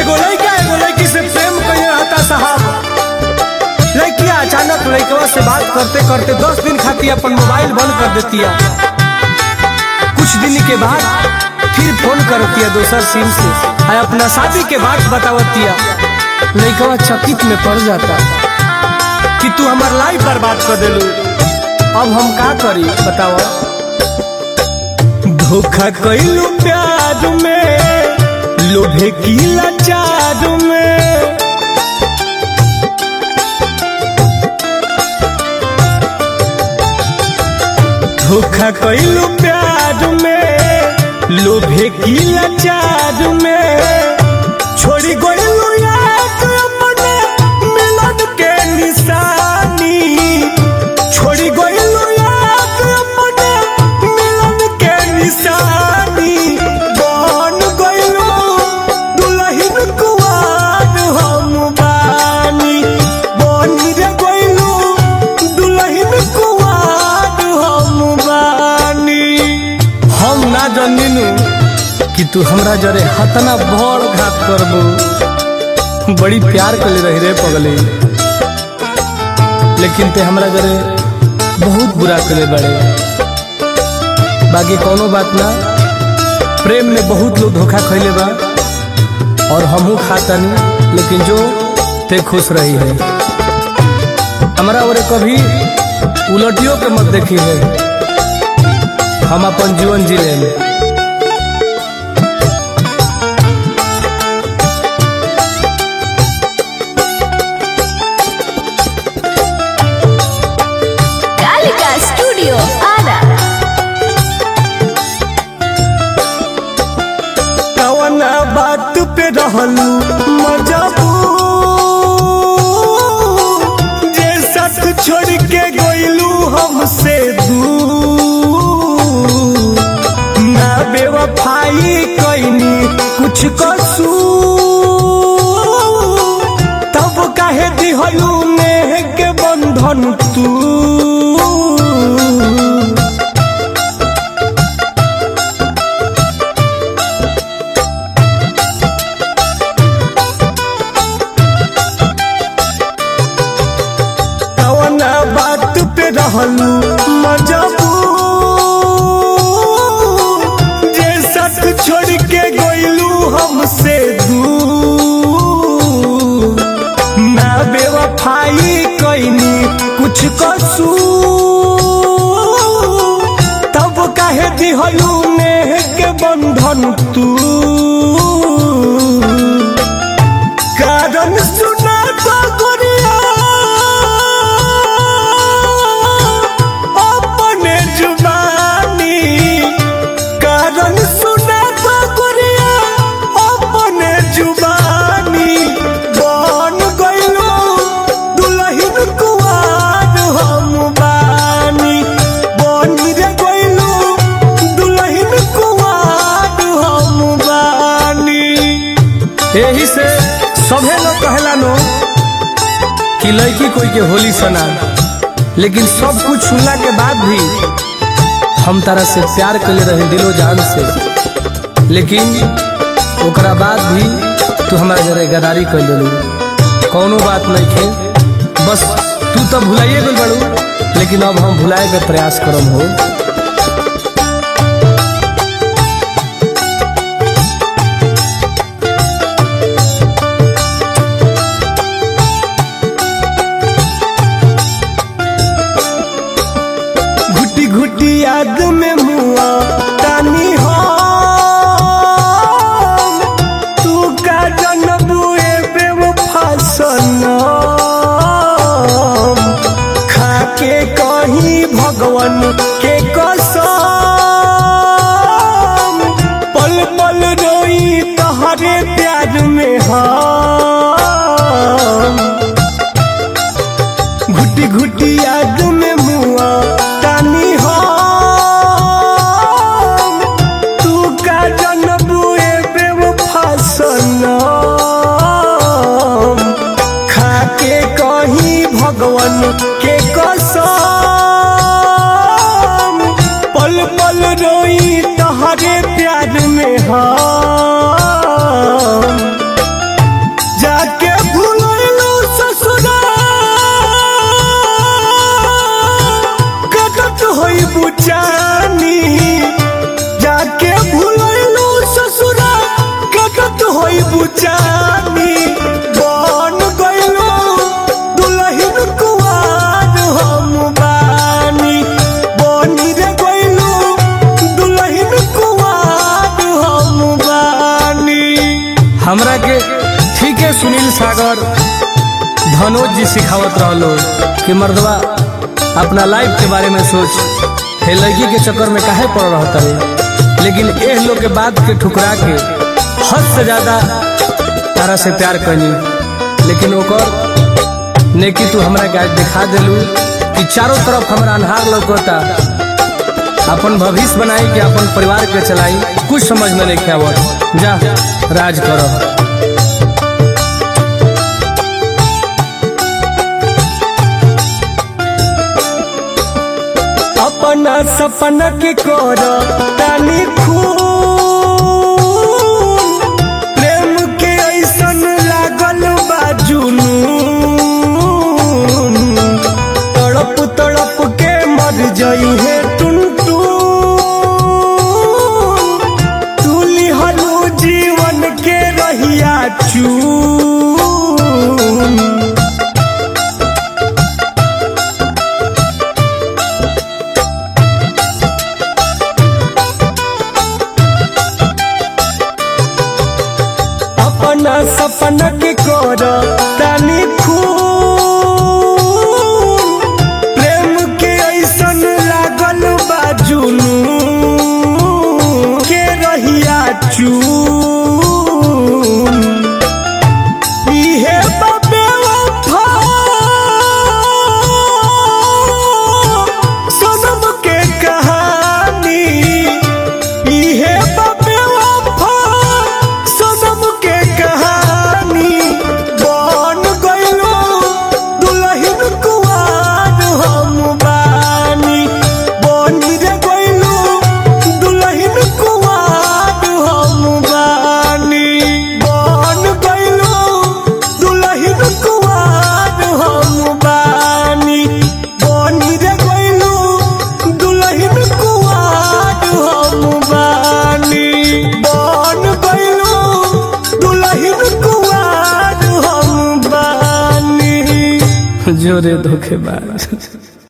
एगो लड़की से प्रेम कइले रहता साहब। लड़किया अचानक लड़कवा से बात करते करते 10 दिन खातिर अपन मोबाइल बंद कर देतिया। कुछ दिन के बाद फिर फोन करतिया दोसर सिम से, अपना शादी के बात बतावतिया। लड़कवा चकित में पड़ जाता कि तू हमार लाइफ बर्बाद कर देलू, अब हम का करी बताओ। धोखा कइलू प्यार में, लोभे की लाचार में, धोखा कइलू प्यार में, लोभे की लाचार में, छोड़ी गइलू याद अपने मिलन के निशानी, छोड़ी गइलू याद अपने मिलन के निशानी, बन गइलू दुल्हन कुंवार हम बानी, बन रे गइलू दुल्हन कुंवार हम बानी। हम ना जानिनु कि तू हमरा जरे हतना बड़ घात करबू। बड़ी प्यार कले रही रे पगली, लेकिन ते हमरा जरे बहुत बुरा कले बड़े। बाकी कोनो बात ना, प्रेम में बहुत लोग धोखा खइले बा और हमहू खातानी, लेकिन जो ते खुश रही है। हमरा ओरे कभी उलटियों के मत देखी है, हम अपन जीवन जी ले। बात पे रहलू मजबूर, जे साथ छोड़ के गइलू हमसे दूर, ना बेवफाई कइनी कुछ कसूर, तब काहे दिहलू नेह के बंधन तू। बात पे रहलू मजबूर, जे साथ छोड़ के गइलू हमसे दूर, ना बेवफाई कइनी कुछ कसूर, तब काहे दिहलू नेह के बंधन तू। कारण सुना तो गोरिया यही से सभे लोग कहला नो कि लड़की कोई के होली सना, लेकिन सब कुछ सुनला के बाद भी हम तारा से प्यार कर ले रहे दिलो जान से, लेकिन ओकरा बाद भी तू हमारा जरे गदारी कर लेलू। कोनो बात नहीं थे, बस तू तो भुलाइए गल बड़ू, लेकिन अब हम भुलाए के प्रयास करम हो। घुटी याद में मुआ तानी हो, तू का जनबुए बेवफा सनम, खाके कहीं भगवान के हमरा के ठीक है सुनील सागर धनोज जी सिखावत रहलो कि मर्दवा अपना लाइफ के बारे में सोच, हे लड़की के चक्कर में काहे पड़ रहता है। लेकिन एह लोग के बात के ठुकरा के हद से ज्यादा तारा से प्यार करनी, लेकिन ओकर नेकी तू हमरा के आज दिखा देलू कि चारों तरफ हमरा अन्हार लौकता। अपन भविष्य बनाई के अपन परिवार के चलाई, कुछ समझ में नहीं आवत। जा राज करो। अपना सपना के करो तानी खून, प्रेम के ऐसन लागल बा जुनून, तड़प तड़प के मर जाई है जीवन के रहिया चून। अपना सपना के करो तानी खून, प्रेम के ऐसन लागल बा जुनून के रहिया चून। जोरे धोखेबाज।